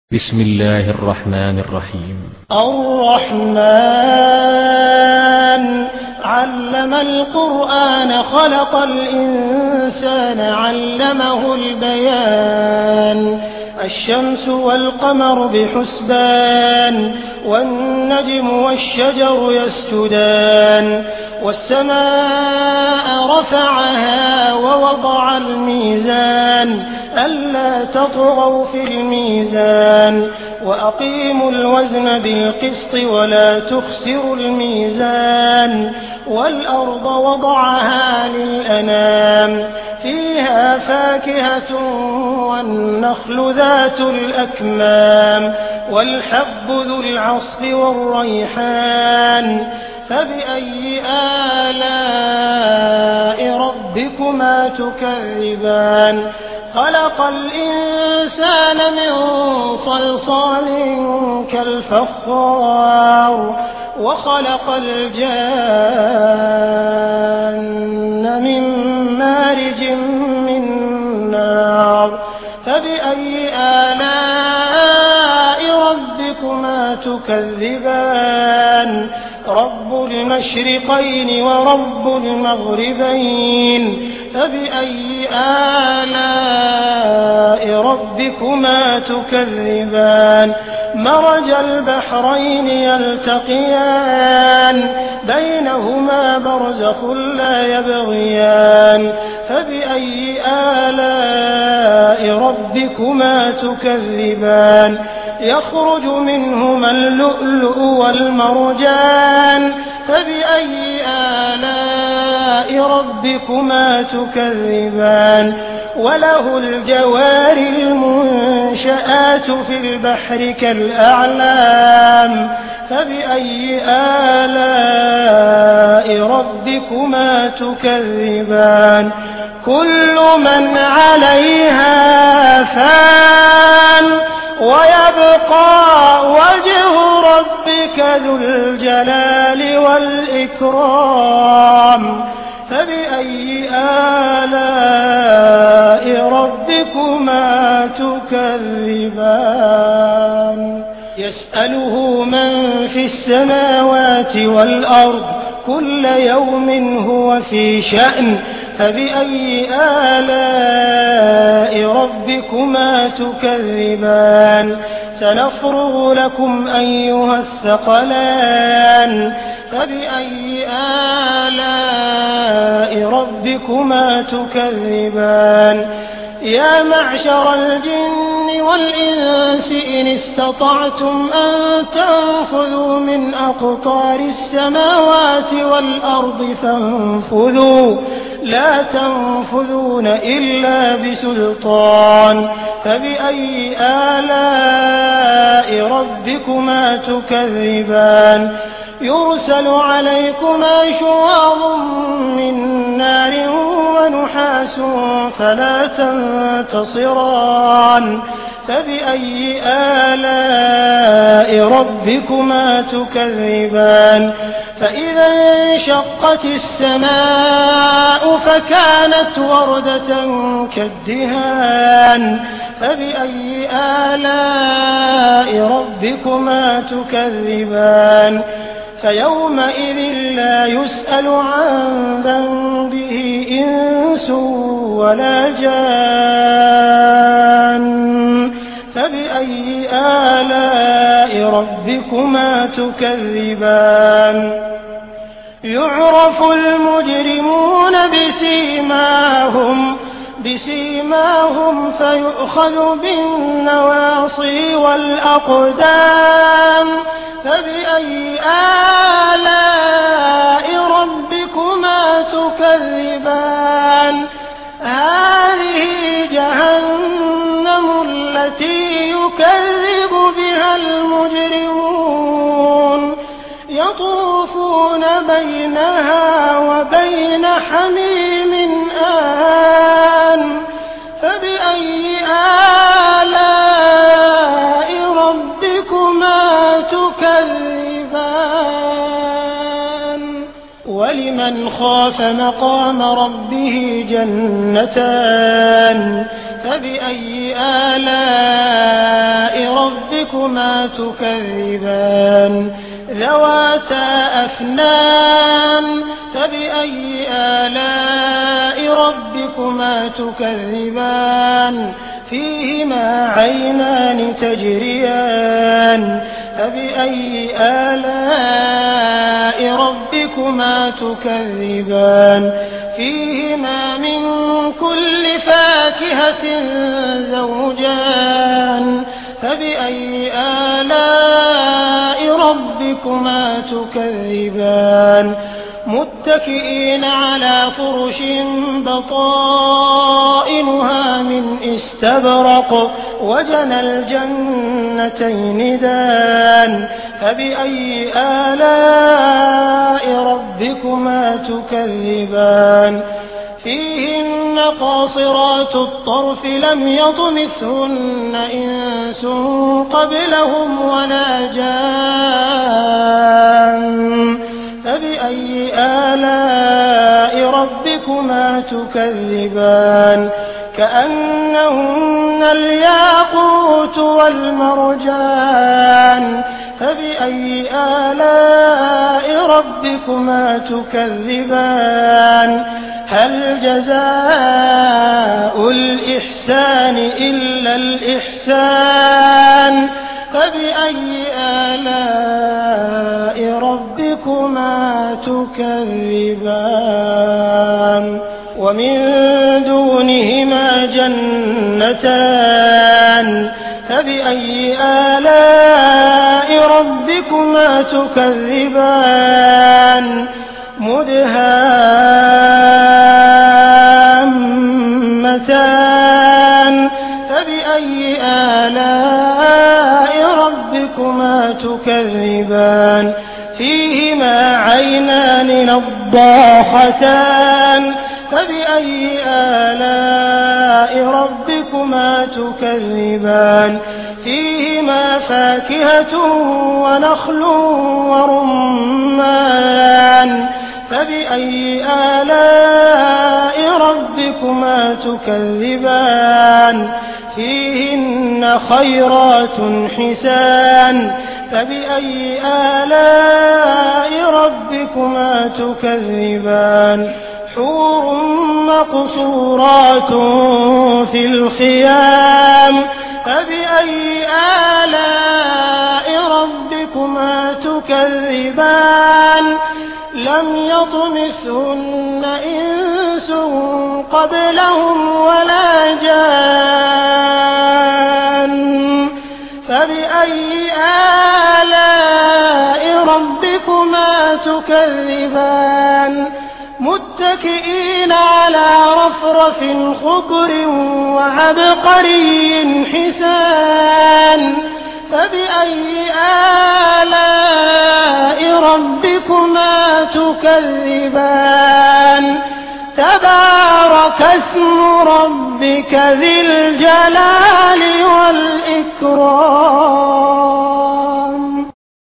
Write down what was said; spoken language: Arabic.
بسم الله الرحمن الرحيم. الرحمن علم القرآن خلق الإنسان علمه البيان الشمس والقمر بحسبان والنجم والشجر يسجدان والسماء رفعها ووضع الميزان ألا تطغوا في الميزان وأقيموا الوزن بالقسط ولا تخسروا الميزان والأرض وضعها للأنام فيها فاكهة والنخل ذات الأكمام والحب ذو العصف والريحان فبأي آلاء ربكما تكذبان خلق الإنسان من صلصال كالفخار وخلق الجان من مارج من نار فبأي آلاء ربكما تكذبان رب المشرقين ورب المغربين فبأي آلاء ربكما تكذبان مرج البحرين يلتقيان بينهما برزخ لا يبغيان فبأي آلاء ربكما تكذبان يخرج منهما اللؤلؤ والمرجان فبأي آلاء ربكما تكذبان وله الجوار المنشآت في البحر كالأعلام فبأي آلاء ربكما تكذبان كل من عليها فان ويبقى وجه ربك ذو الجلال والإكرام فبأي آلاء ربكما تكذبان يسأله من في السماوات والأرض كل يوم هو في شأن فبأي آلاء ربكما تكذبان سنفرغ لكم أيها الثقلان فبأي آلاء ربكما تكذبان يا معشر الجن والإنس إن استطعتم أن تنفذوا من أقطار السماوات والأرض فانفذوا لا تنفذون إلا بسلطان فبأي آلاء ربكما تكذبان يرسل عليكما شواظ من نار ونحاس فلا تنتصران فبأي آلاء ربكما تكذبان فإذا انشقت السماء فكانت وردة كالدهان فبأي آلاء ربكما تكذبان فيومئذ لا يسأل عن ذنبه إنس ولا جان فبأي آلاء ربكما تكذبان يعرف المجرمون بسيماهم فيؤخذ بالنواصي والأقدام فبأي آلاء ربكما تكذبان هذه جهنم التي يكذب بها المجرمون يطوفون بينها وبين حميم آن فبأي آلاء ربكما تكذبان ولمن خاف مقام ربه جنتان فبأي آلاء ربكما ربكما تكذبان ذواتا أفنان فبأي آلاء ربكما تكذبان فيهما عينان تجريان فبأي آلاء ربكما تكذبان فيهما من كل فاكهة زوجان فبأي آلاء ربكما تكذبان متكئين على فرش بطائنها من استبرق وجنى الجنتين دان فبأي آلاء ربكما تكذبان فيهن قاصرات الطرف لم يطمثهن إنس قبلهم ولا جان فبأي آلاء ربكما تكذبان كأنهن الياقوت والمرجان فبأي آلاء ربكما تكذبان هل جزاء الإحسان إلا الإحسان فبأي آلاء ربكما تكذبان ومن دونهما جنتان فبأي آلاء ربكما تكذبان مدهامتان فبأي آلاء ربكما تكذبان فيهما عينان نضاختان فبأي آلاء ربكما تكذبان فيهما فاكهة ونخل ورمان فبأي آلاء ربكما تكذبان فيهن خيرات حسان فبأي آلاء ربكما تكذبان حور مقصورات في الخيام فبأي آلاء ربكما تكذبان لم يطمثهن إنس قبلهم ولا جان فبأي آلاء ربكما تكذبان متكئين على رفرف خضر وعبقري حسان فبأي آلاء ربكما تكذبان تبارك اسم ربك ذي الجلال والإكرام